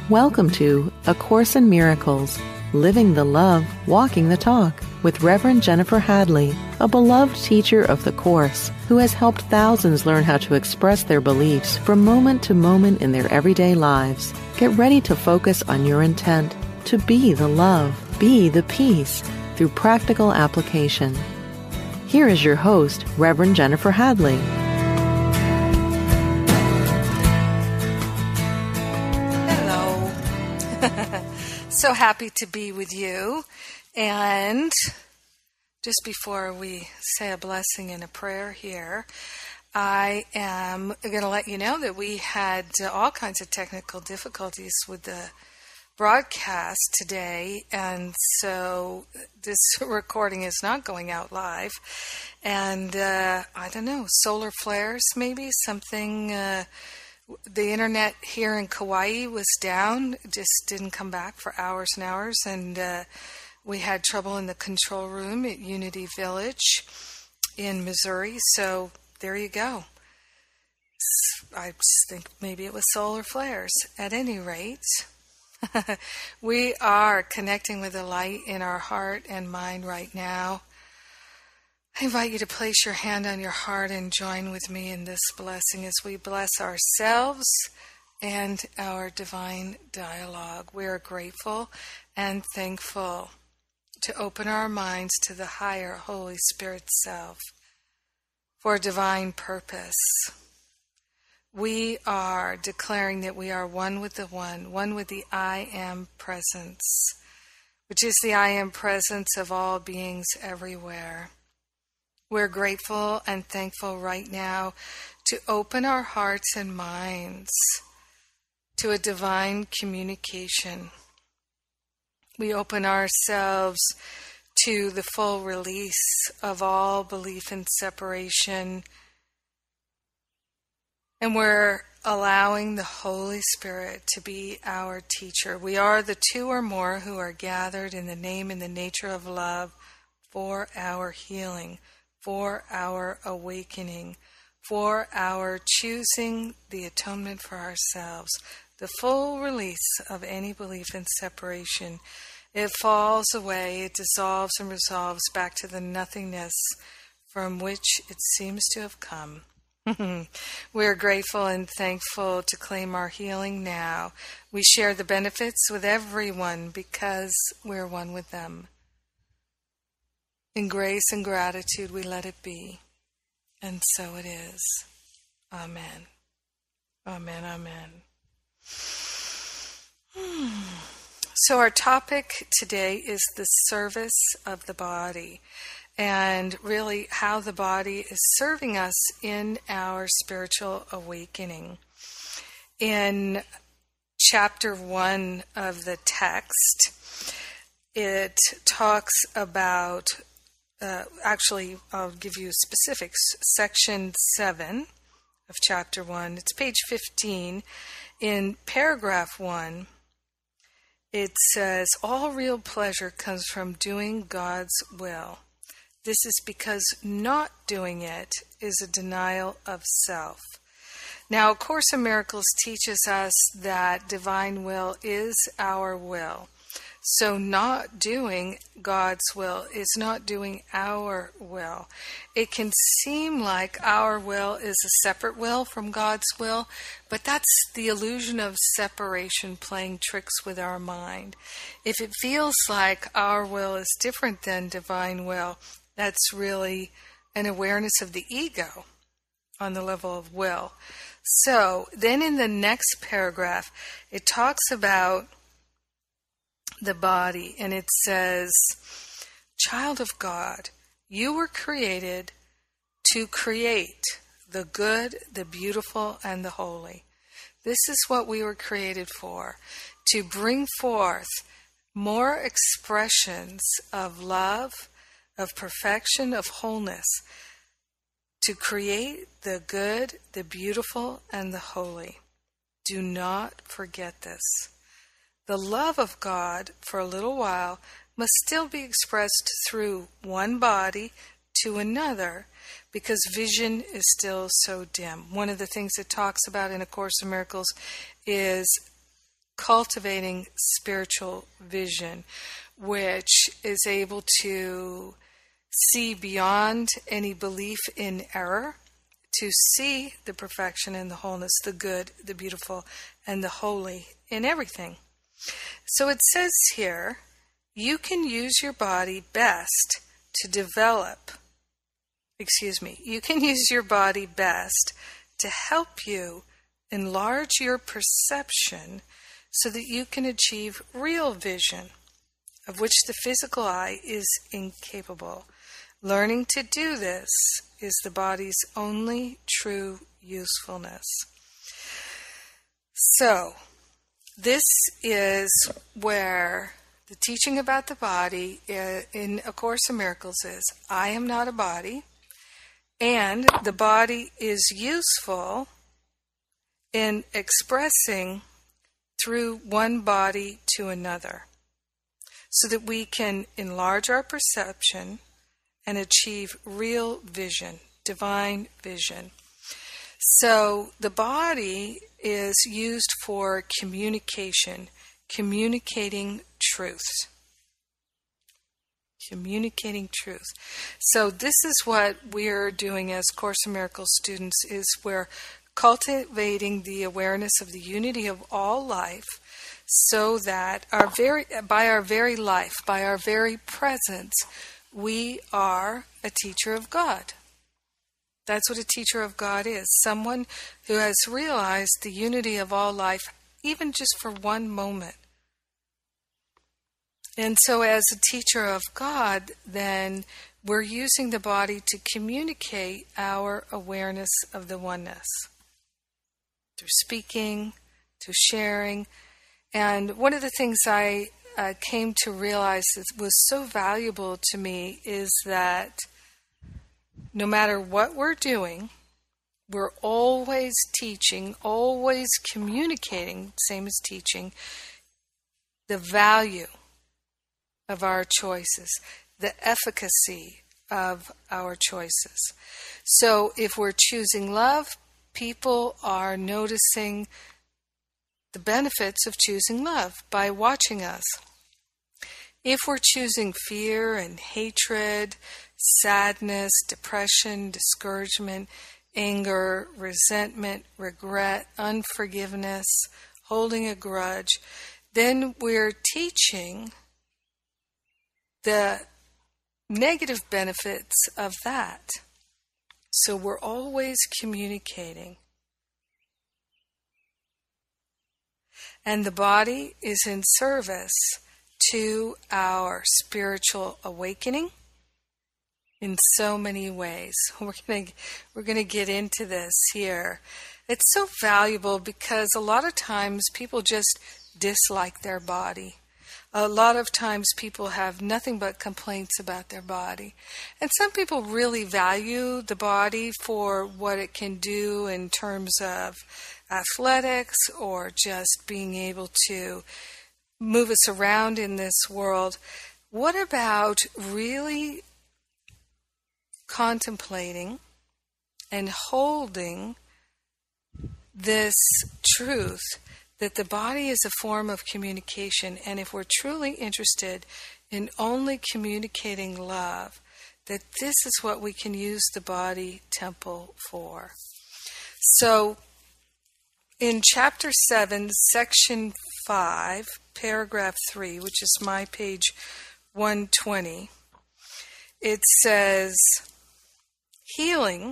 Welcome to A Course in Miracles, Living the Love, Walking the Talk, with Reverend Jennifer Hadley, a beloved teacher of the Course who has helped thousands learn how to express their beliefs from moment to moment in their everyday lives. Get ready to focus on your intent to be the love, be the peace, through practical application. Here is your host, Reverend Jennifer Hadley. So happy to be with you. And just before we say a blessing and a prayer here, I am going to let you know that we had all kinds of technical difficulties with the broadcast today, and so this recording is not going out live. And I don't know, solar flares maybe, something. The internet here in Kauai was down, just didn't come back for hours and hours, and we had trouble in the control room at Unity Village in Missouri, so there you go. I just think maybe it was solar flares. At any rate, we are connecting with the light in our heart and mind right now. I invite you to place your hand on your heart and join with me in this blessing as we bless ourselves and our divine dialogue. We are grateful and thankful to open our minds to the higher Holy Spirit self for a divine purpose. We are declaring that we are one with the one with the I Am presence, which is the I Am presence of all beings everywhere. We're grateful and thankful right now to open our hearts and minds to a divine communication. We open ourselves to the full release of all belief in separation, and we're allowing the Holy Spirit to be our teacher. We are the two or more who are gathered in the name and the nature of love for our healing, for our awakening, for our choosing the atonement for ourselves, the full release of any belief in separation. It falls away, it dissolves and resolves back to the nothingness from which it seems to have come. We're grateful and thankful to claim our healing now. We share the benefits with everyone because we're one with them. In grace and gratitude, we let it be. And so it is. Amen. Amen, amen. So our topic today is the service of the body, and really how the body is serving us in our spiritual awakening. In chapter 1 of the text, it talks about actually, I'll give you specifics. Section 7 of Chapter 1, it's page 15. In paragraph 1, it says, all real pleasure comes from doing God's will. This is because not doing it is a denial of self. Now, A Course in Miracles teaches us that divine will is our will. So not doing God's will is not doing our will. It can seem like our will is a separate will from God's will, but that's the illusion of separation playing tricks with our mind. If it feels like our will is different than divine will, that's really an awareness of the ego on the level of will. So then in the next paragraph, it talks about the body, and it says, child of God, you were created to create the good, the beautiful, and the holy. This is what we were created for, to bring forth more expressions of love, of perfection, of wholeness, to create the good, the beautiful, and the holy. Do not forget this. The love of God, for a little while, must still be expressed through one body to another because vision is still so dim. One of the things it talks about in A Course in Miracles is cultivating spiritual vision, which is able to see beyond any belief in error, to see the perfection and the wholeness, the good, the beautiful, and the holy in everything. So it says here, you can use your body best to develop, you can use your body best to help you enlarge your perception so that you can achieve real vision, of which the physical eye is incapable. Learning to do this is the body's only true usefulness. So, this is where the teaching about the body in A Course in Miracles is, I am not a body, and the body is useful in expressing through one body to another, so that we can enlarge our perception and achieve real vision, divine vision. So the body is used for communication, communicating truth. Communicating truth. So this is what we're doing as Course in Miracles students, is we're cultivating the awareness of the unity of all life, so that by our very life, by our very presence, we are a teacher of God. That's what a teacher of God is. Someone who has realized the unity of all life, even just for one moment. And so as a teacher of God, then we're using the body to communicate our awareness of the oneness. Through speaking, through sharing. And one of the things I came to realize that was so valuable to me is that no matter what we're doing, we're always teaching, always communicating, same as teaching, the value of our choices, the efficacy of our choices. So if we're choosing love, people are noticing the benefits of choosing love by watching us. If we're choosing fear and hatred, sadness, depression, discouragement, anger, resentment, regret, unforgiveness, holding a grudge, then we're teaching the negative benefits of that. So we're always communicating. And the body is in service to our spiritual awakening in so many ways. We're going to get into this here. It's so valuable because a lot of times people just dislike their body. A lot of times people have nothing but complaints about their body. And some people really value the body for what it can do in terms of athletics or just being able to move us around in this world. What about really contemplating and holding this truth that the body is a form of communication, and if we're truly interested in only communicating love, that this is what we can use the body temple for. So, in Chapter 7, Section 5, Paragraph 3, which is my page 120, it says, healing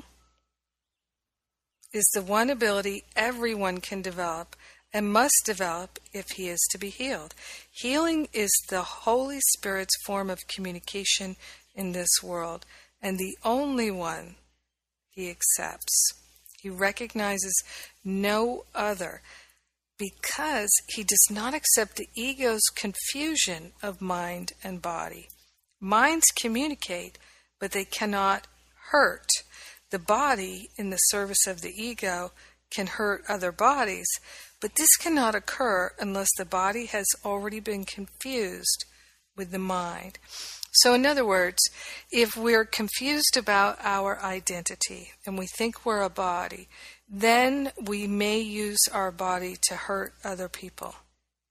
is the one ability everyone can develop and must develop if he is to be healed. Healing is the Holy Spirit's form of communication in this world, and the only one he accepts. He recognizes no other because he does not accept the ego's confusion of mind and body. Minds communicate, but they cannot hurt. The body, in the service of the ego, can hurt other bodies, but this cannot occur unless the body has already been confused with the mind. So in other words, if we're confused about our identity and we think we're a body, then we may use our body to hurt other people.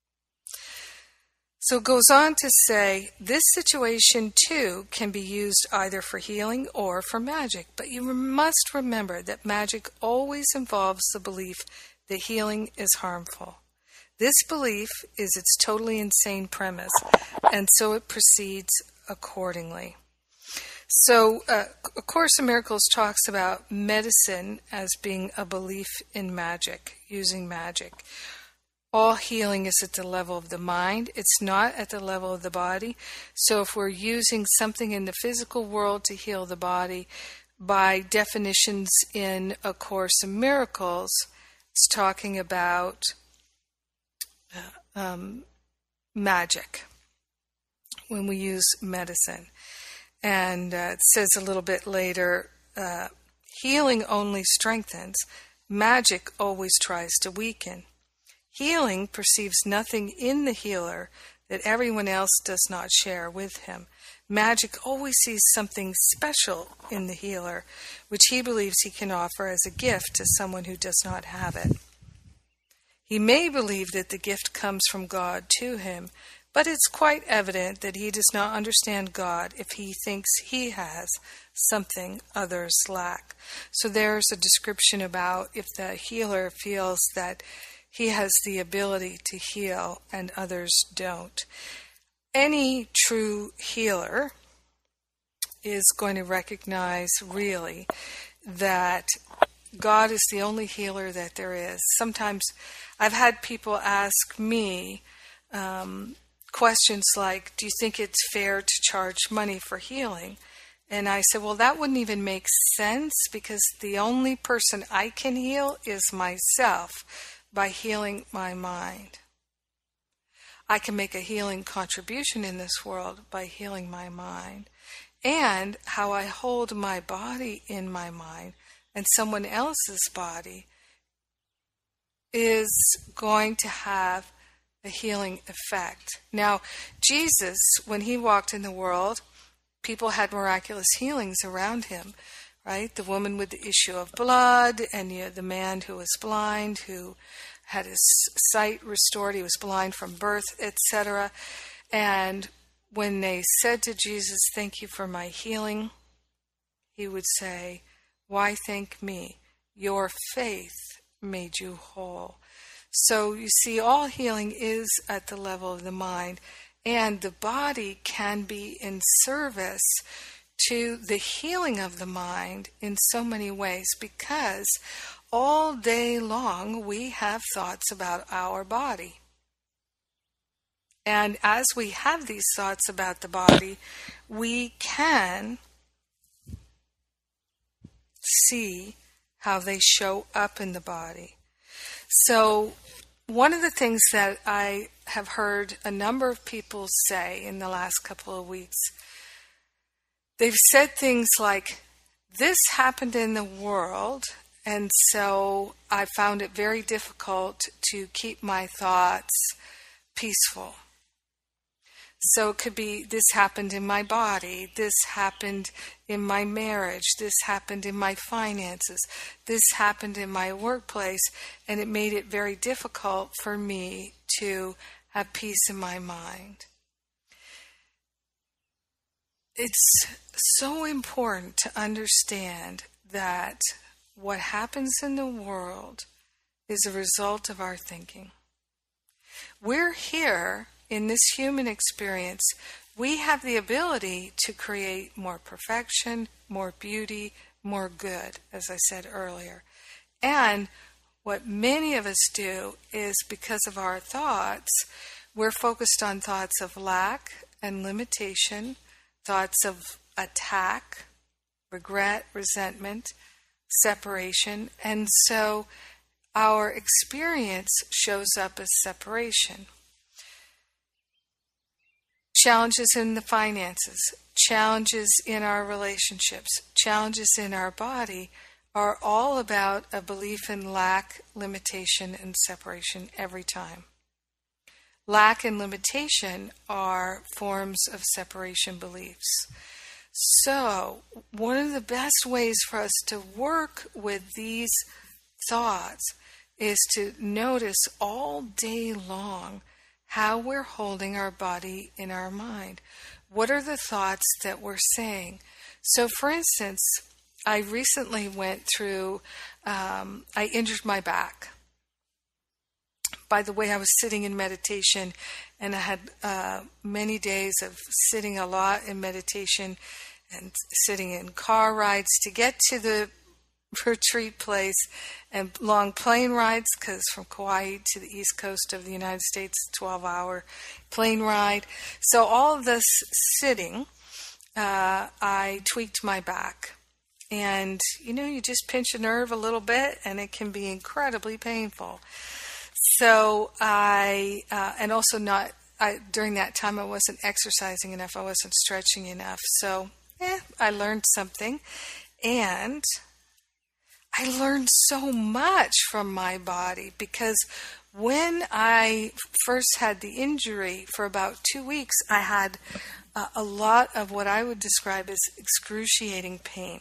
So it goes on to say, this situation too can be used either for healing or for magic, but you must remember that magic always involves the belief that healing is harmful. This belief is its totally insane premise, and so it proceeds accordingly. So, A Course in Miracles talks about medicine as being a belief in magic, using magic. All healing is at the level of the mind. It's not at the level of the body. So if we're using something in the physical world to heal the body, by definitions in A Course in Miracles, it's talking about magic when we use medicine. And it says a little bit later, healing only strengthens. Magic always tries to weaken. Healing perceives nothing in the healer that everyone else does not share with him. Magic always sees something special in the healer, which he believes he can offer as a gift to someone who does not have it. He may believe that the gift comes from God to him, but it's quite evident that he does not understand God if he thinks he has something others lack. So there's a description about if the healer feels that he has the ability to heal and others don't. Any true healer is going to recognize really that God is the only healer that there is. Sometimes I've had people ask me questions like, do you think it's fair to charge money for healing? And I said, well, that wouldn't even make sense because the only person I can heal is myself by healing my mind. I can make a healing contribution in this world by healing my mind. And how I hold my body in my mind and someone else's body is going to have a healing effect. Now, Jesus, when he walked in the world, people had miraculous healings around him, right? The woman with the issue of blood, and the man who was blind, who had his sight restored, he was blind from birth, etc. And when they said to Jesus, thank you for my healing, he would say, why thank me? Your faith made you whole. So you see, all healing is at the level of the mind, and the body can be in service to the healing of the mind in so many ways, because all day long we have thoughts about our body. And as we have these thoughts about the body, we can see how they show up in the body. So one of the things that I have heard a number of people say in the last couple of weeks, they've said things like, this happened in the world, and so I found it very difficult to keep my thoughts peaceful. So it could be, this happened in my body, this happened in my marriage, this happened in my finances, this happened in my workplace, and it made it very difficult for me to have peace in my mind. It's so important to understand that what happens in the world is a result of our thinking. We're here in this human experience. We have the ability to create more perfection, more beauty, more good, as I said earlier. And what many of us do is, because of our thoughts, we're focused on thoughts of lack and limitation, thoughts of attack, regret, resentment, separation, and so our experience shows up as separation. Challenges in the finances, challenges in our relationships, challenges in our body are all about a belief in lack, limitation, and separation every time. Lack and limitation are forms of separation beliefs. So, one of the best ways for us to work with these thoughts is to notice all day long how we're holding our body in our mind. What are the thoughts that we're saying? So, for instance, I recently went through, I injured my back. By the way, I was sitting in meditation, and I had many days of sitting a lot in meditation and sitting in car rides to get to the retreat place, and long plane rides, because from Kauai to the east coast of the United States, 12-hour plane ride. So all of this sitting, I tweaked my back. And, you just pinch a nerve a little bit, and it can be incredibly painful. So and also during that time I wasn't exercising enough, I wasn't stretching enough. So, I learned something, and I learned so much from my body, because when I first had the injury for about 2 weeks, I had a lot of what I would describe as excruciating pain.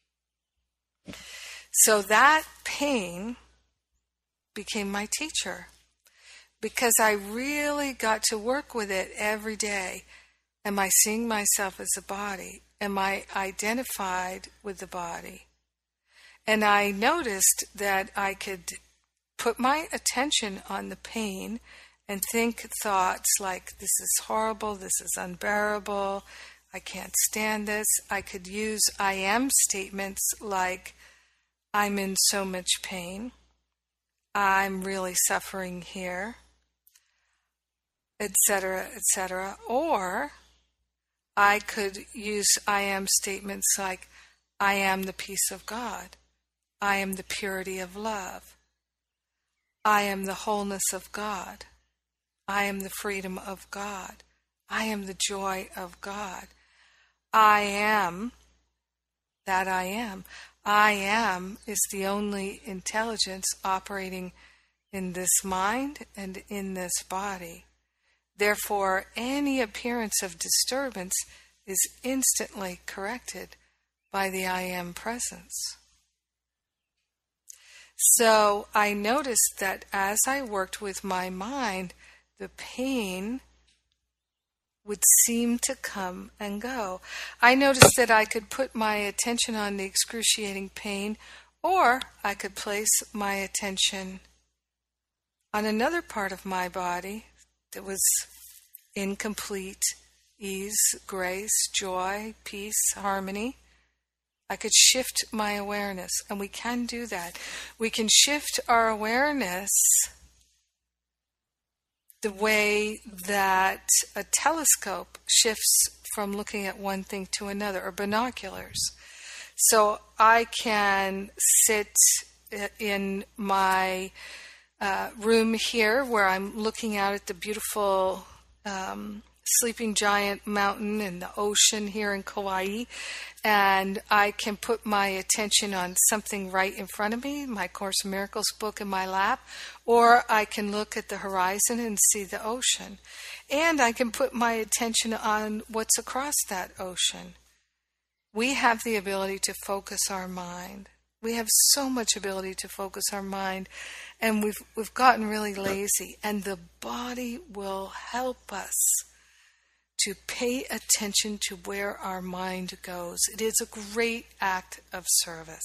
So that pain became my teacher, because I really got to work with it every day. Am I seeing myself as a body? Am I identified with the body? And I noticed that I could put my attention on the pain and think thoughts like, this is horrible, this is unbearable, I can't stand this. I could use I am statements like, I'm in so much pain, I'm really suffering here, etc., etc. Or I could use I am statements like, I am the peace of God, I am the purity of love, I am the wholeness of God, I am the freedom of God, I am the joy of God, I am that I am. I am is the only intelligence operating in this mind and in this body. Therefore, any appearance of disturbance is instantly corrected by the I am presence. So I noticed that as I worked with my mind, the pain would seem to come and go. I noticed that I could put my attention on the excruciating pain, or I could place my attention on another part of my body that was in complete ease, grace, joy, peace, harmony. I could shift my awareness, and we can do that. We can shift our awareness the way that a telescope shifts from looking at one thing to another, or binoculars. So I can sit in my room here where I'm looking out at the beautiful Sleeping Giant Mountain and the ocean here in Kauai, and I can put my attention on something right in front of me, my Course in Miracles book in my lap, or I can look at the horizon and see the ocean. And I can put my attention on what's across that ocean. We have the ability to focus our mind. We have so much ability to focus our mind, and we've gotten really lazy, and the body will help us to pay attention to where our mind goes. It is a great act of service.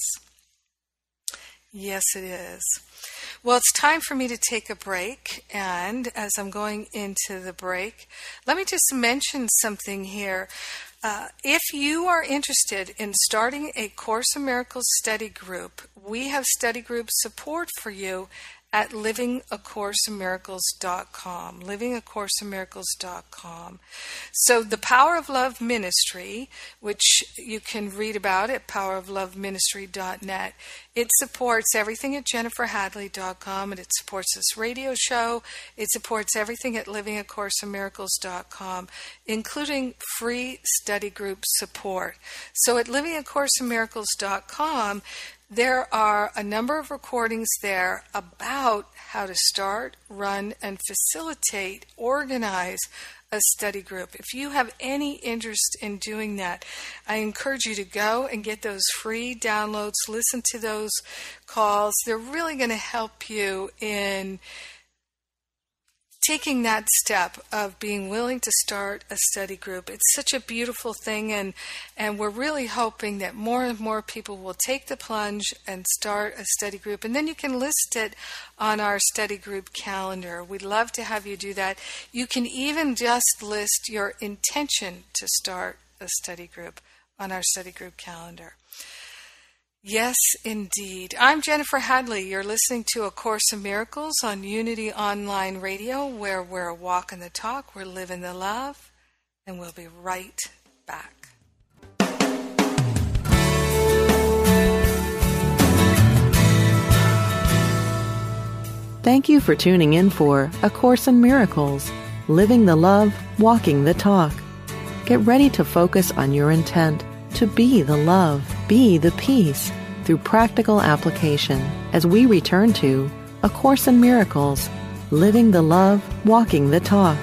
Yes, it is. Well, it's time for me to take a break, and as I'm going into the break, let me just mention something here. If you are interested in starting a Course in Miracles study group, we have study group support for you at livingacourseinmiracles.com, livingacourseinmiracles.com. So the Power of Love Ministry, which you can read about at powerofloveministry.net, it supports everything at jenniferhadley.com, and it supports this radio show. It supports everything at livingacourseinmiracles.com, including free study group support. So at livingacourseinmiracles.com, there are a number of recordings there about how to start, run, and facilitate, organize a study group. If you have any interest in doing that, I encourage you to go and get those free downloads, listen to those calls. They're really going to help you in taking that step of being willing to start a study group. It's such a beautiful thing, and we're really hoping that more and more people will take the plunge and start a study group. And then you can list it on our study group calendar. We'd love to have you do that. You can even just list your intention to start a study group on our study group calendar. Yes, indeed. I'm Jennifer Hadley. You're listening to A Course in Miracles on Unity Online Radio, where we're walking the talk, we're living the love, and we'll be right back. Thank you for tuning in for A Course in Miracles, living the love, walking the talk. Get ready to focus on your intent to be the love, be the peace, through practical application as we return to A Course in Miracles, living the love, walking the talk.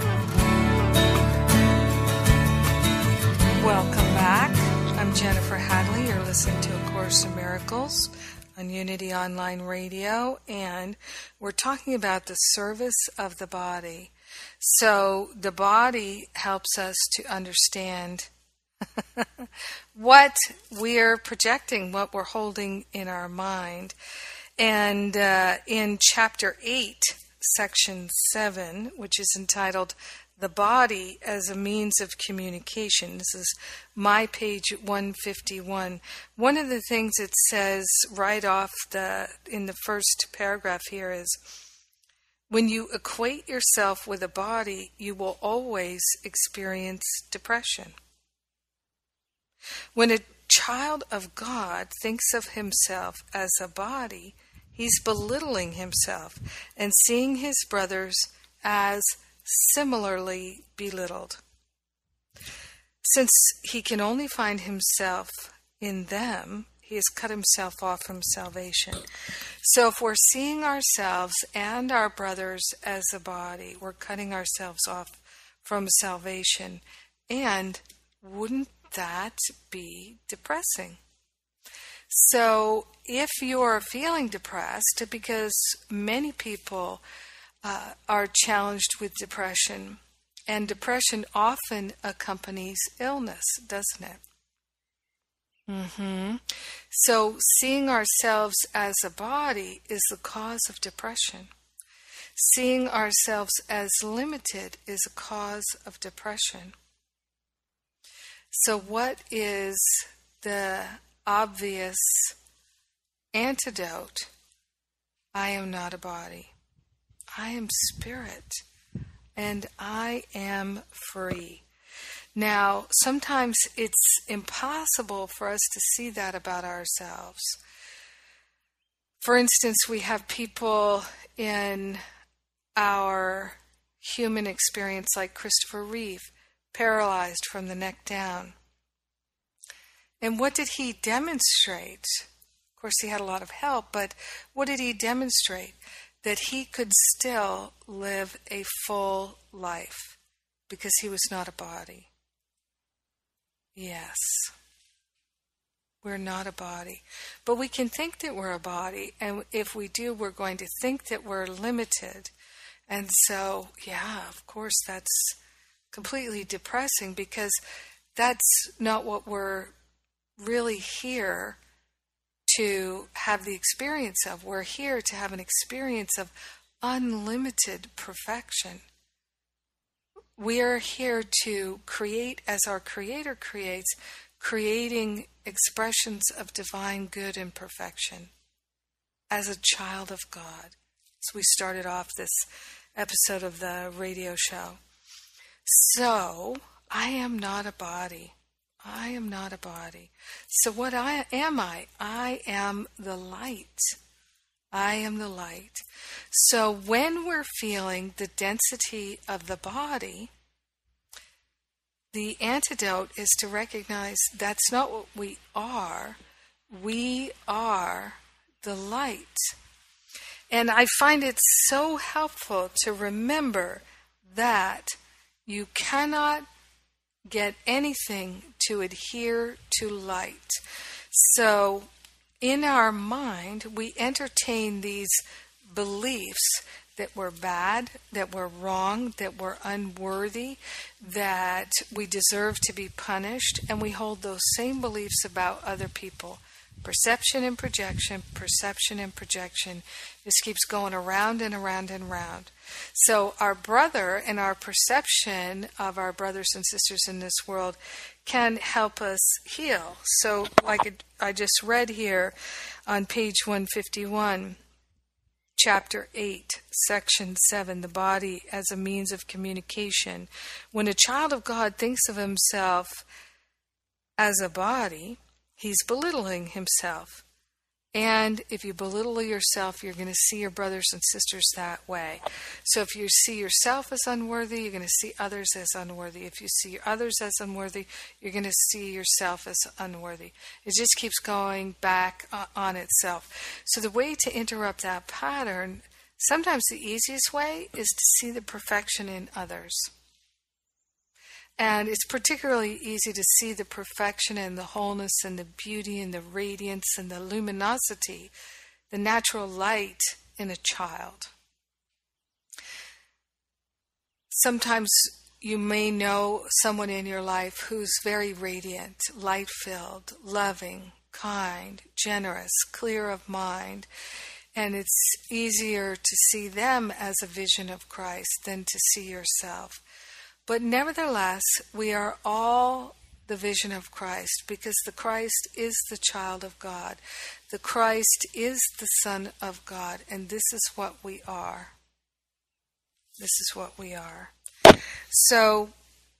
Welcome back. I'm Jennifer Hadley. You're listening to A Course in Miracles on Unity Online Radio, and we're talking about the service of the body. So the body helps us to understand what we're projecting, what we're holding in our mind. And in Chapter 8, Section 7, which is entitled The Body as a Means of Communication, this is my page 151. One of the things it says right off in the first paragraph here is, when you equate yourself with a body, you will always experience depression. When a child of God thinks of himself as a body, he's belittling himself and seeing his brothers as similarly belittled. Since he can only find himself in them, he has cut himself off from salvation. So if we're seeing ourselves and our brothers as a body, we're cutting ourselves off from salvation. And wouldn't that be depressing? So if you're feeling depressed, because many people are challenged with depression, and depression often accompanies illness, doesn't it? So seeing ourselves as a body is the cause of depression. Seeing ourselves as limited is a cause of depression. So what is the obvious antidote? I am not a body. I am spirit, and I am free. Now, sometimes it's impossible for us to see that about ourselves. For instance, we have people in our human experience like Christopher Reeve, paralyzed from the neck down. And what did he demonstrate? Of course, he had a lot of help, but what did he demonstrate? That he could still live a full life because he was not a body. Yes, we're not a body. But we can think that we're a body, and if we do, we're going to think that we're limited. And so, yeah, of course, that's completely depressing, because that's not what we're really here to have the experience of. We're here to have an experience of unlimited perfection. We are here to create as our Creator creates, creating expressions of divine good and perfection as a child of God. So we started off this episode of the radio show. So, I am not a body. I am not a body. So what am I? I am the light. I am the light. So when we're feeling the density of the body, the antidote is to recognize that's not what we are. We are the light. And I find it so helpful to remember that you cannot get anything to adhere to light. So in our mind, we entertain these beliefs that we're bad, that we're wrong, that we're unworthy, that we deserve to be punished, and we hold those same beliefs about other people. Perception and projection, perception and projection. This keeps going around and around and around. So our brother and our perception of our brothers and sisters in this world can help us heal. So like I just read here on page 151, Chapter 8, Section 7, the body as a means of communication. When a child of God thinks of himself as a body, he's belittling himself. And if you belittle yourself, you're going to see your brothers and sisters that way. So if you see yourself as unworthy, you're going to see others as unworthy. If you see others as unworthy, you're going to see yourself as unworthy. It just keeps going back on itself. So the way to interrupt that pattern, sometimes the easiest way, is to see the perfection in others. And it's particularly easy to see the perfection and the wholeness and the beauty and the radiance and the luminosity, the natural light in a child. Sometimes you may know someone in your life who's very radiant, light-filled, loving, kind, generous, clear of mind, and it's easier to see them as a vision of Christ than to see yourself. But nevertheless, we are all the vision of Christ, because the Christ is the child of God. The Christ is the Son of God, and this is what we are. This is what we are. So,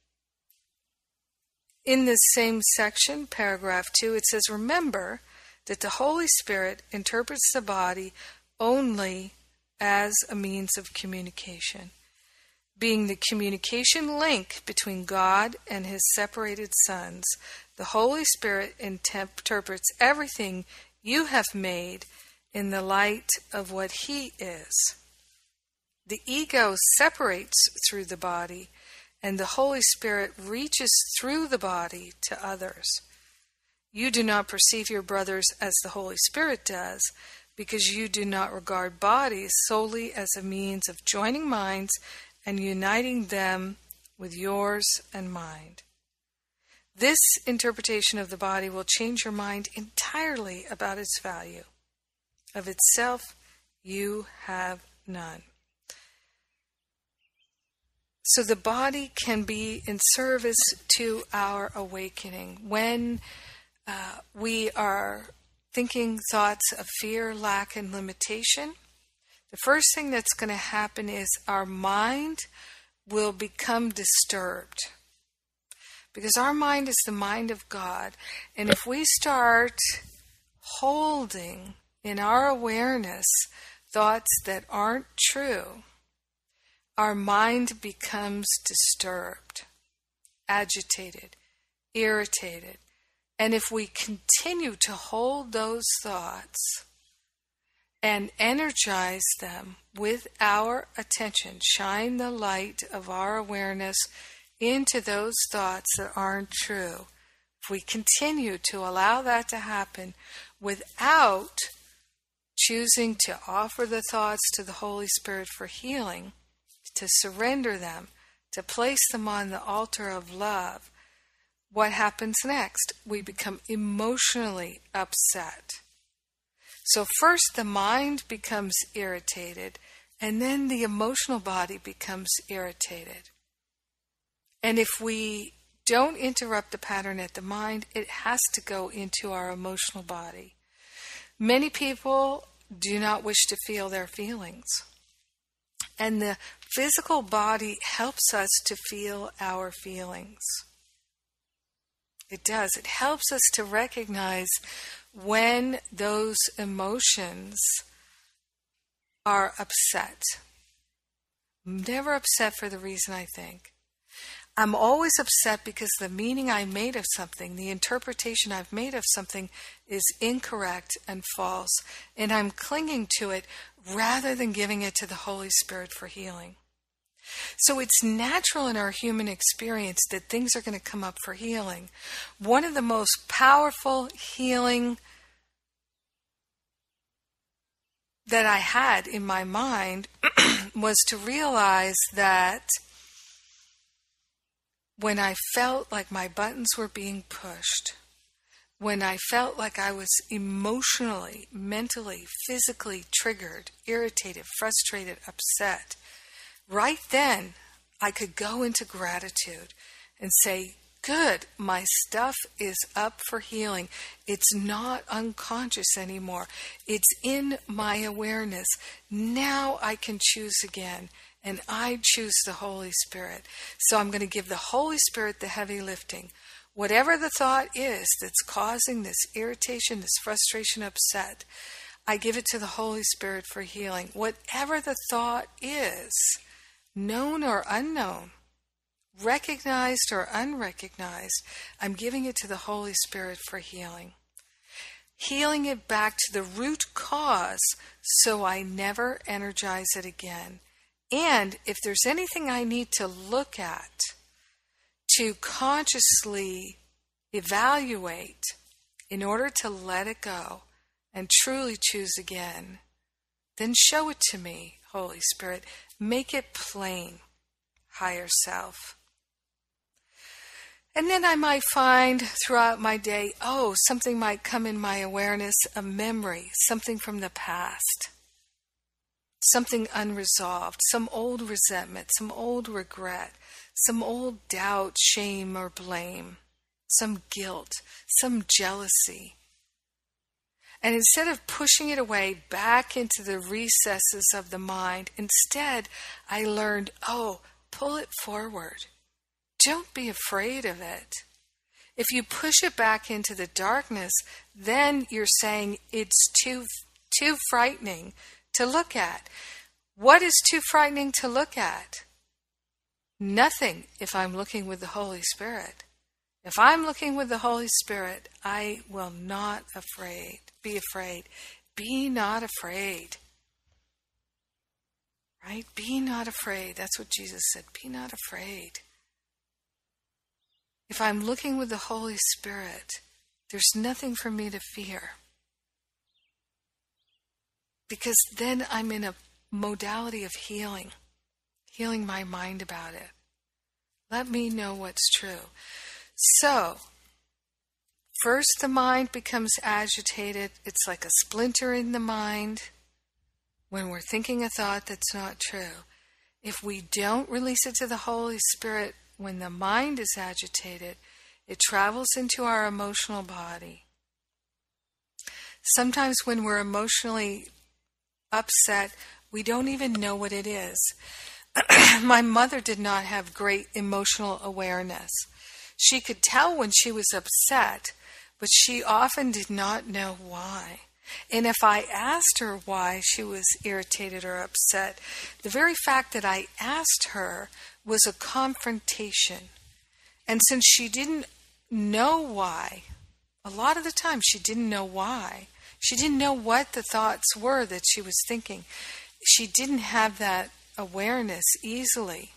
in this same section, paragraph 2, it says, remember that the Holy Spirit interprets the body only as a means of communication. Being the communication link between God and His separated sons, the Holy Spirit interprets everything you have made in the light of what He is. The ego separates through the body, and the Holy Spirit reaches through the body to others. You do not perceive your brothers as the Holy Spirit does, because you do not regard bodies solely as a means of joining minds and uniting them with yours and mind. This interpretation of the body will change your mind entirely about its value. Of itself, you have none. So the body can be in service to our awakening. When we are thinking thoughts of fear, lack, and limitation, the first thing that's going to happen is our mind will become disturbed. Because our mind is the mind of God. And if we start holding in our awareness thoughts that aren't true, our mind becomes disturbed, agitated, irritated. And if we continue to hold those thoughts and energize them with our attention, shine the light of our awareness into those thoughts that aren't true, if we continue to allow that to happen without choosing to offer the thoughts to the Holy Spirit for healing, to surrender them, to place them on the altar of love, what happens next? We become emotionally upset. So first the mind becomes irritated, and then the emotional body becomes irritated. And if we don't interrupt the pattern at the mind, it has to go into our emotional body. Many people do not wish to feel their feelings. And the physical body helps us to feel our feelings. It does. It helps us to recognize when those emotions are upset. I'm never upset for the reason I think. I'm always upset because the meaning I made of something, the interpretation I've made of something is incorrect and false, and I'm clinging to it rather than giving it to the Holy Spirit for healing. So it's natural in our human experience that things are going to come up for healing. One of the most powerful healing that I had in my mind was to realize that when I felt like my buttons were being pushed, when I felt like I was emotionally, mentally, physically triggered, irritated, frustrated, upset, right then I could go into gratitude and say, good, my stuff is up for healing. It's not unconscious anymore. It's in my awareness. Now I can choose again, and I choose the Holy Spirit. So I'm going to give the Holy Spirit the heavy lifting. Whatever the thought is that's causing this irritation, this frustration, upset, I give it to the Holy Spirit for healing. Whatever the thought is, known or unknown, recognized or unrecognized, I'm giving it to the Holy Spirit for healing. Healing it back to the root cause so I never energize it again. And if there's anything I need to look at, to consciously evaluate in order to let it go and truly choose again, then show it to me, Holy Spirit. Make it plain, higher self. And then I might find throughout my day, something might come in my awareness, a memory, something from the past, something unresolved, some old resentment, some old regret, some old doubt, shame, or blame, some guilt, some jealousy. And instead of pushing it away back into the recesses of the mind, instead I learned, pull it forward. Don't be afraid of it. If you push it back into the darkness, then you're saying it's too frightening to look at. What is too frightening to look at? Nothing if I'm looking with the Holy Spirit. If I'm looking with the Holy Spirit, I will not be afraid. Be not afraid. Right? Be not afraid. That's what Jesus said. Be not afraid. If I'm looking with the Holy Spirit, there's nothing for me to fear. Because then I'm in a modality of healing my mind about it. Let me know what's true. So, first the mind becomes agitated. It's like a splinter in the mind when we're thinking a thought that's not true. If we don't release it to the Holy Spirit when the mind is agitated, it travels into our emotional body. Sometimes when we're emotionally upset, we don't even know what it is. My mother did not have great emotional awareness. She could tell when she was upset, but she often did not know why. And if I asked her why she was irritated or upset, the very fact that I asked her was a confrontation. And since she didn't know why, a lot of the time she didn't know why. She didn't know what the thoughts were that she was thinking. She didn't have that awareness easily.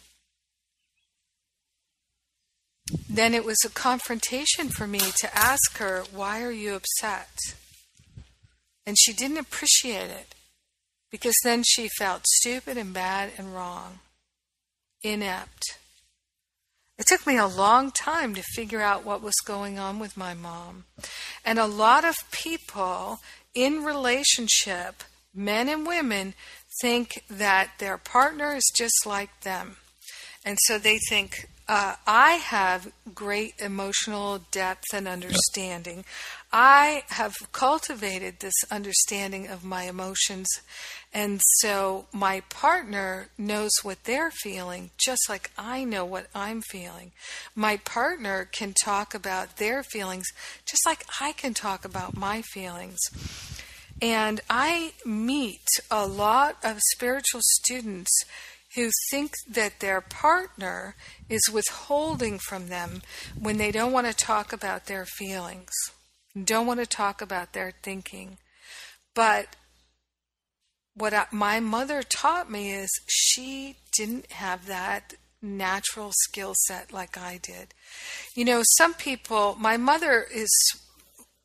Then it was a confrontation for me to ask her, why are you upset? And she didn't appreciate it, because then she felt stupid and bad and wrong, inept. It took me a long time to figure out what was going on with my mom. And a lot of people in relationship, men and women, think that their partner is just like them. And so they think, I have great emotional depth and understanding. I have cultivated this understanding of my emotions, and so my partner knows what they're feeling just like I know what I'm feeling. My partner can talk about their feelings just like I can talk about my feelings. And I meet a lot of spiritual students who think that their partner is withholding from them when they don't want to talk about their feelings, don't want to talk about their thinking. But what my mother taught me is she didn't have that natural skill set like I did. You know, some people, my mother is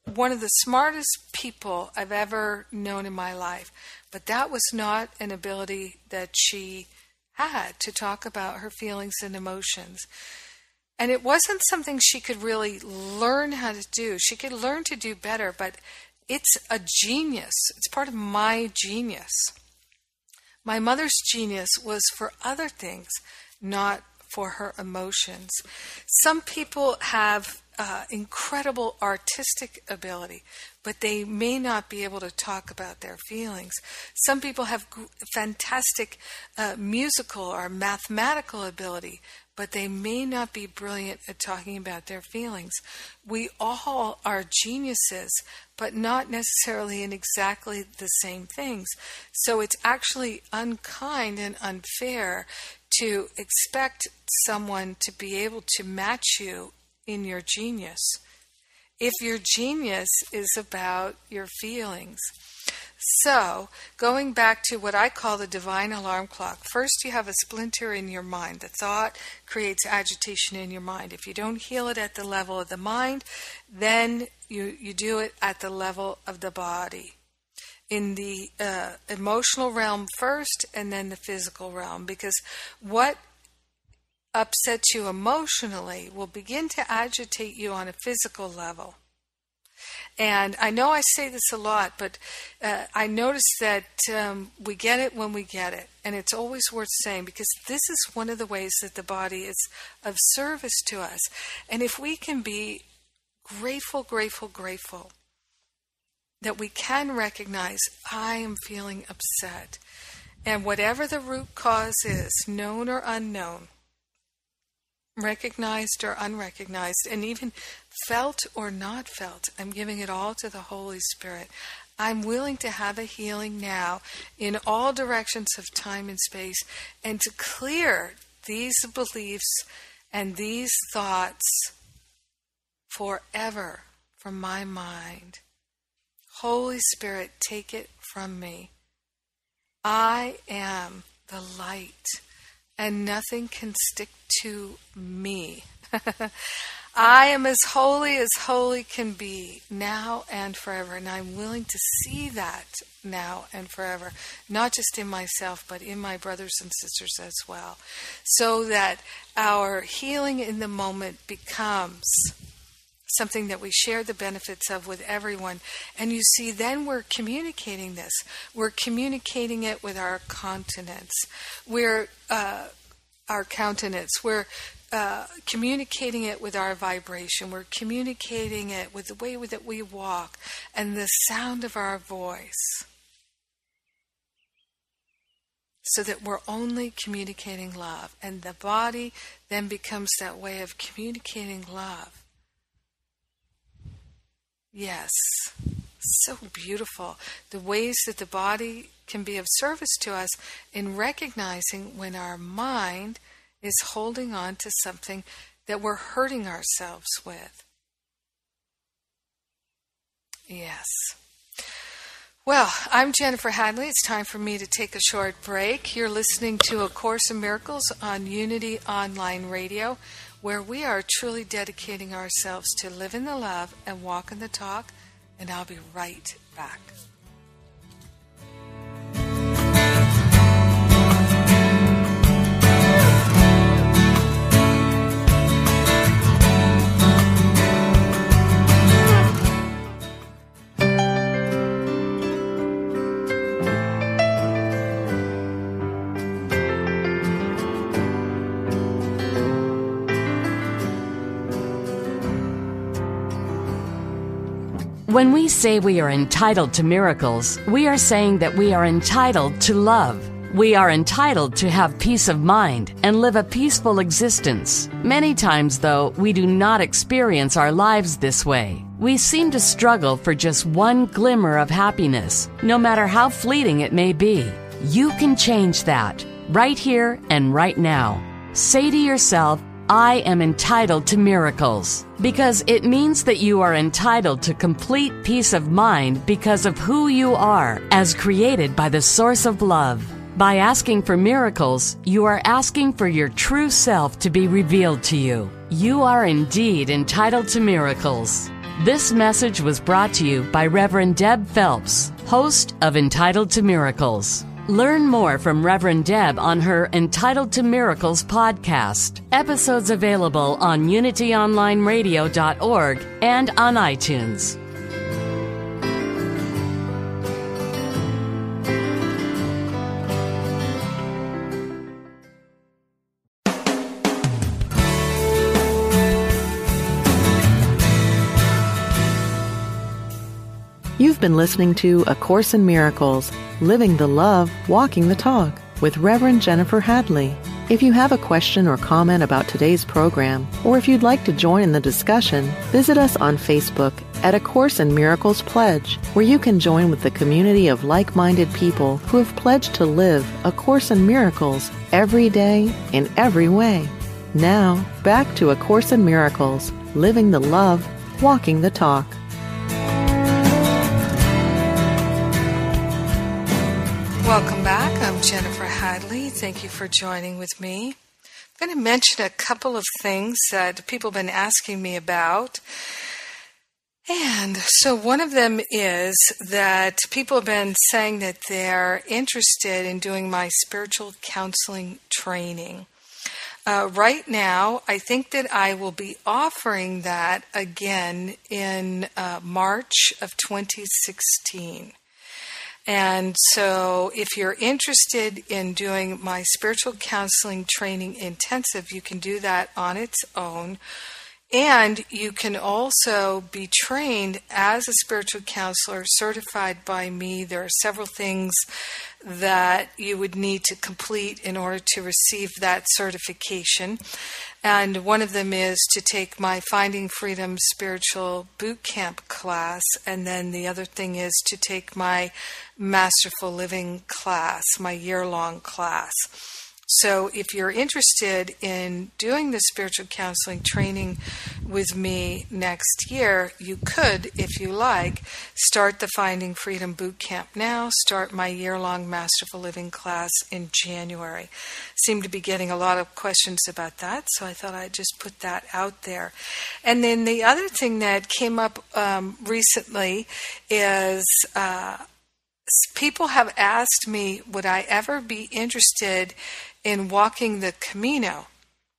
one of the smartest people I've ever known in my life, but that was not an ability that she had to talk about her feelings and emotions. And it wasn't something she could really learn how to do. She could learn to do better, but it's a genius. It's part of my genius. My mother's genius was for other things, not for her emotions. Some people have incredible artistic ability, but they may not be able to talk about their feelings. Some people have fantastic musical or mathematical ability, but they may not be brilliant at talking about their feelings. We all are geniuses, but not necessarily in exactly the same things. So it's actually unkind and unfair to expect someone to be able to match you in your genius, if your genius is about your feelings. So, going back to what I call the divine alarm clock, first you have a splinter in your mind. The thought creates agitation in your mind. If you don't heal it at the level of the mind, then you do it at the level of the body. In the emotional realm first, and then the physical realm, because what upsets you emotionally will begin to agitate you on a physical level. And I know I say this a lot, but I notice that we get it when we get it. And it's always worth saying, because this is one of the ways that the body is of service to us. And if we can be grateful that we can recognize, I am feeling upset. And whatever the root cause is, known or unknown, recognized or unrecognized, and even felt or not felt, I'm giving it all to the Holy Spirit. I'm willing to have a healing now in all directions of time and space, and to clear these beliefs and these thoughts forever from my mind. Holy Spirit, take it from me. I am the light, and nothing can stick to me. I am as holy can be, now and forever, and I'm willing to see that now and forever, not just in myself, but in my brothers and sisters as well, so that our healing in the moment becomes something that we share the benefits of with everyone. And you see, then we're communicating this. We're communicating it with our countenance. We're communicating it with our vibration. We're communicating it with the way that we walk and the sound of our voice, so that we're only communicating love. And the body then becomes that way of communicating love. Yes, so beautiful. The ways that the body can be of service to us in recognizing when our mind is holding on to something that we're hurting ourselves with. Yes. Well, I'm Jennifer Hadley. It's time for me to take a short break. You're listening to A Course in Miracles on Unity Online Radio, where we are truly dedicating ourselves to live in the love and walk in the talk, and I'll be right back. When we say we are entitled to miracles, we are saying that we are entitled to love. We are entitled to have peace of mind and live a peaceful existence. Many times, though, we do not experience our lives this way. We seem to struggle for just one glimmer of happiness, no matter how fleeting it may be. You can change that, right here and right now. Say to yourself, I am entitled to miracles, because it means that you are entitled to complete peace of mind because of who you are as created by the source of love. By asking for miracles, you are asking for your true self to be revealed to you. You are indeed entitled to miracles. This message was brought to you by Reverend Deb Phelps, host of Entitled to Miracles. Learn more from Reverend Deb on her Entitled to Miracles podcast. Episodes available on unityonlineradio.org and on iTunes. You've been listening to A Course in Miracles, Living the Love, Walking the Talk, with Reverend Jennifer Hadley. If you have a question or comment about today's program, or if you'd like to join in the discussion, visit us on Facebook at A Course in Miracles Pledge, where you can join with the community of like-minded people who have pledged to live A Course in Miracles every day in every way. Now, back to A Course in Miracles, Living the Love, Walking the Talk. Welcome back. I'm Jennifer Hadley. Thank you for joining with me. I'm going to mention a couple of things that people have been asking me about. And so one of them is that people have been saying that they're interested in doing my spiritual counseling training. Right now, I think that I will be offering that again in March of 2016. And so if you're interested in doing my spiritual counseling training intensive, you can do that on its own. And you can also be trained as a spiritual counselor certified by me. There are several things that you would need to complete in order to receive that certification. And one of them is to take my Finding Freedom Spiritual Boot Camp class. And then the other thing is to take my Masterful Living class, my year-long class. So if you're interested in doing the spiritual counseling training with me next year, you could, if you like, start the Finding Freedom Boot Camp now, start my year-long Masterful Living class in January. Seem to be getting a lot of questions about that, so I thought I'd just put that out there. And then the other thing that came up recently is people have asked me, would I ever be interested in walking the Camino?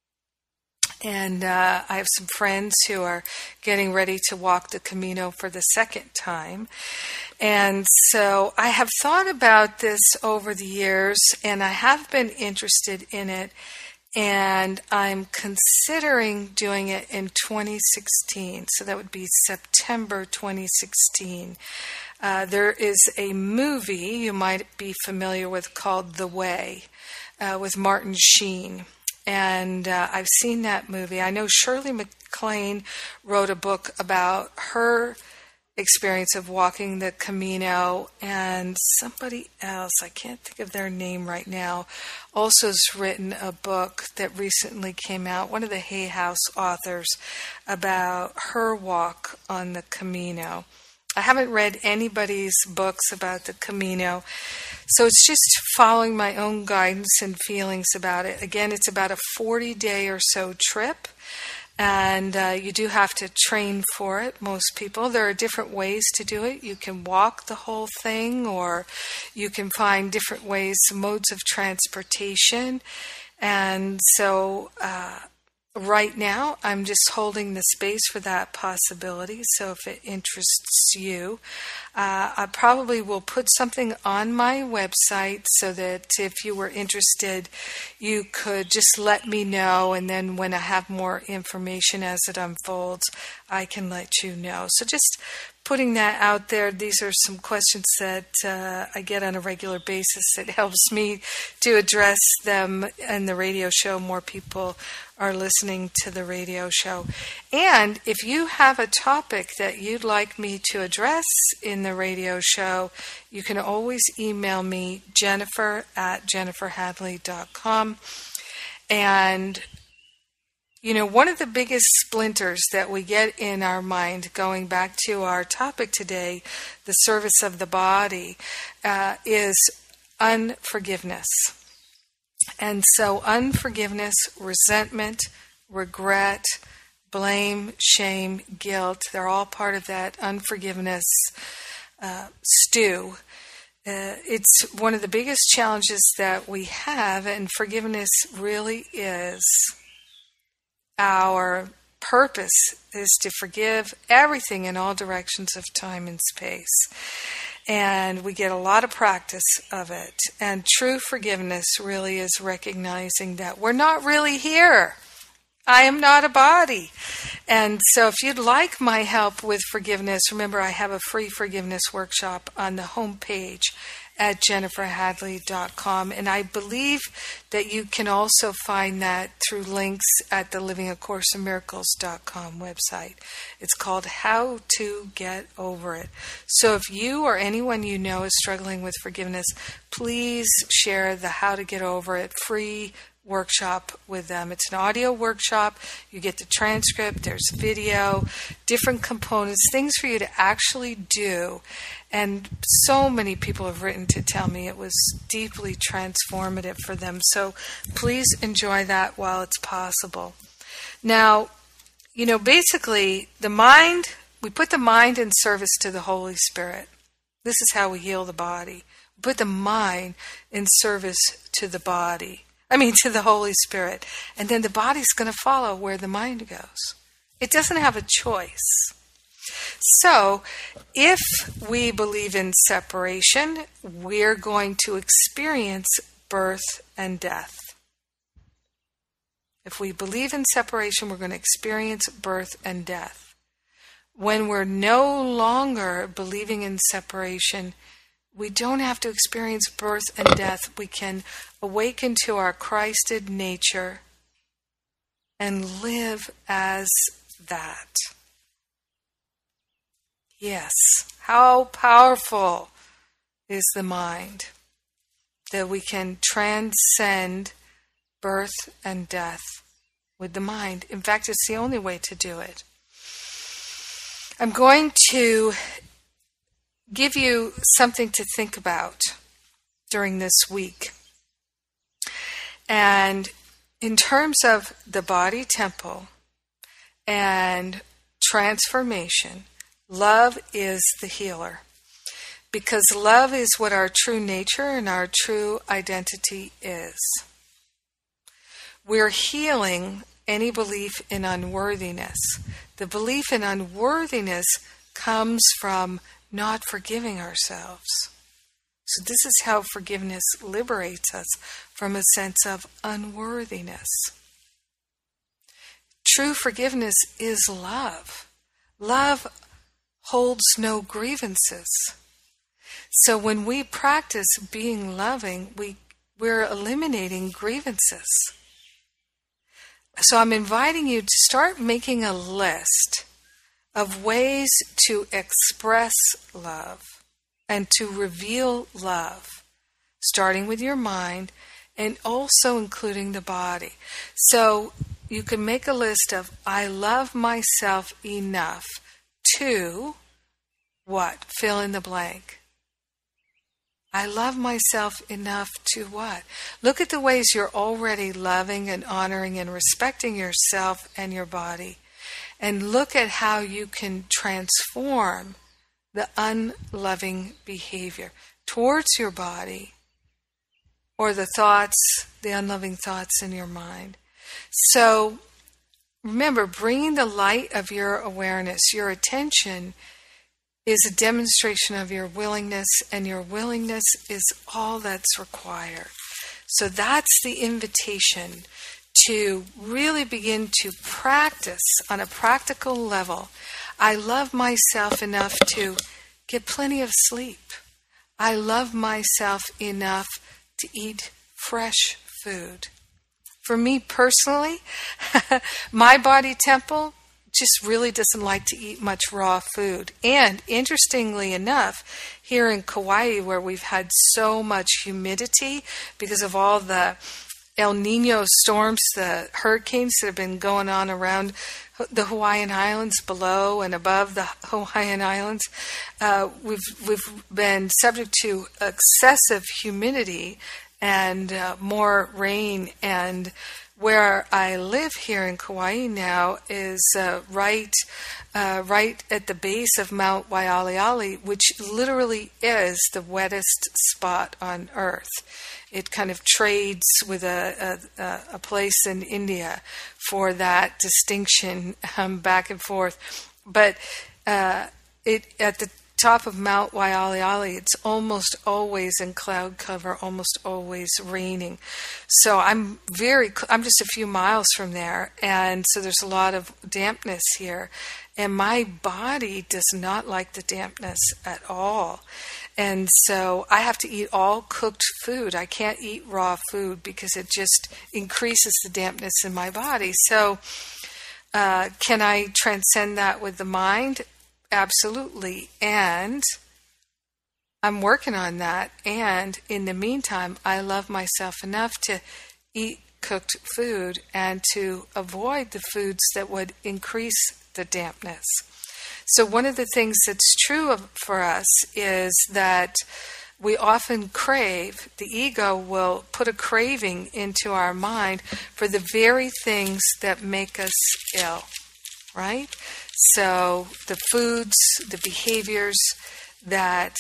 And I have some friends who are getting ready to walk the Camino for the second time. And so I have thought about this over the years, and I have been interested in it, and I'm considering doing it in 2016. So that would be September 2016. There is a movie you might be familiar with called The Way with Martin Sheen. And I've seen that movie. I know Shirley MacLaine wrote a book about her experience of walking the Camino, and somebody else, I can't think of their name right now, also has written a book that recently came out, one of the Hay House authors, about her walk on the Camino. I haven't read anybody's books about the Camino, so it's just following my own guidance and feelings about it. Again, it's about a 40-day or so trip, and you do have to train for it, most people. There are different ways to do it. You can walk the whole thing, or you can find different ways, modes of transportation. And so right now, I'm just holding the space for that possibility. So if it interests you, I probably will put something on my website so that if you were interested, you could just let me know. And then when I have more information as it unfolds, I can let you know. So just putting that out there. These are some questions that I get on a regular basis. It helps me to address them in the radio show. More people are listening to the radio show. And if you have a topic that you'd like me to address in the radio show, you can always email me, jennifer@jenniferhadley.com. And you know, one of the biggest splinters that we get in our mind, going back to our topic today, the service of the body, is unforgiveness. And so unforgiveness, resentment, regret, blame, shame, guilt. They're all part of that unforgiveness stew. It's one of the biggest challenges that we have, and forgiveness really is our purpose, is to forgive everything in all directions of time and space. And we get a lot of practice of it. And true forgiveness really is recognizing that we're not really here. I am not a body. And so if you'd like my help with forgiveness, remember I have a free forgiveness workshop on the homepage at jenniferhadley.com. And I believe that you can also find that through links at the livingacourseofmiracles.com website. It's called How to Get Over It. So if you or anyone you know is struggling with forgiveness, please share the How to Get Over It free workshop with them. It's an audio workshop. You get the transcript, there's video, different components, things for you to actually do. And so many people have written to tell me it was deeply transformative for them. So please enjoy that while it's possible. Now, basically the mind, we put the mind in service to the Holy Spirit. This is how we heal the body. We put the mind in service to the body. To the Holy Spirit. And then the body's going to follow where the mind goes. It doesn't have a choice. So, if we believe in separation, we're going to experience birth and death. If we believe in separation, we're going to experience birth and death. When we're no longer believing in separation, we don't have to experience birth and death. We can awaken to our Christed nature and live as that. Yes, how powerful is the mind that we can transcend birth and death with the mind. In fact, it's the only way to do it. I'm going to give you something to think about during this week. And in terms of the body temple and transformation, love is the healer. Because love is what our true nature and our true identity is. We're healing any belief in unworthiness. The belief in unworthiness comes from not forgiving ourselves. So this is how forgiveness liberates us from a sense of unworthiness. True forgiveness is love. Love holds no grievances. So when we practice being loving, we're eliminating grievances. So I'm inviting you to start making a list of ways to express love and to reveal love, starting with your mind and also including the body. So you can make a list of, I love myself enough to what? Fill in the blank. I love myself enough to what? Look at the ways you're already loving and honoring and respecting yourself and your body. And look at how you can transform the unloving behavior towards your body or the thoughts, the unloving thoughts in your mind. So remember, bringing the light of your awareness, your attention, is a demonstration of your willingness, and your willingness is all that's required. So that's the invitation to really begin to practice on a practical level. I love myself enough to get plenty of sleep. I love myself enough to eat fresh food. For me personally, my body temple just really doesn't like to eat much raw food. And interestingly enough, here in Kauai, where we've had so much humidity because of all the El Nino storms, the hurricanes that have been going on around the Hawaiian Islands, below and above the Hawaiian Islands, we've been subject to excessive humidity and more rain, and Where I live here in Kauai now is right at the base of Mount Waialeale, which literally is the wettest spot on Earth. It kind of trades with a place in India for that distinction back and forth. But at the top of Mount Waialeale, it's almost always in cloud cover, almost always raining. So I'm just a few miles from there, and so there's a lot of dampness here. And my body does not like the dampness at all. And so I have to eat all cooked food. I can't eat raw food because it just increases the dampness in my body. So can I transcend that with the mind? Absolutely. And I'm working on that. And in the meantime, I love myself enough to eat cooked food and to avoid the foods that would increase the dampness. So one of the things that's true for us is that we often crave, the ego will put a craving into our mind for the very things that make us ill, right? So the foods, the behaviors that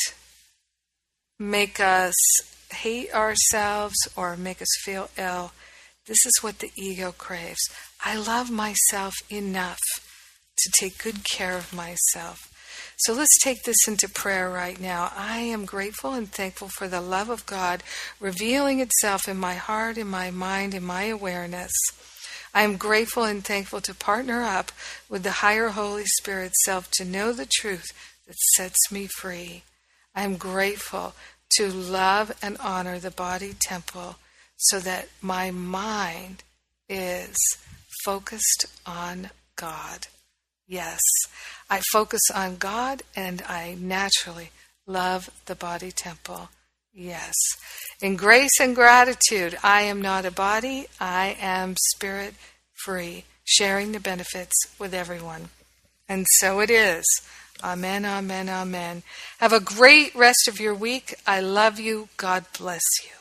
make us hate ourselves or make us feel ill, this is what the ego craves. I love myself enough to take good care of myself. So let's take this into prayer right now. I am grateful and thankful for the love of God revealing itself in my heart, in my mind, in my awareness. I am grateful and thankful to partner up with the higher Holy Spirit self to know the truth that sets me free. I am grateful to love and honor the body temple so that my mind is focused on God. Yes, I focus on God and I naturally love the body temple. Yes. In grace and gratitude, I am not a body, I am spirit free, sharing the benefits with everyone. And so it is. Amen, amen, amen. Have a great rest of your week. I love you. God bless you.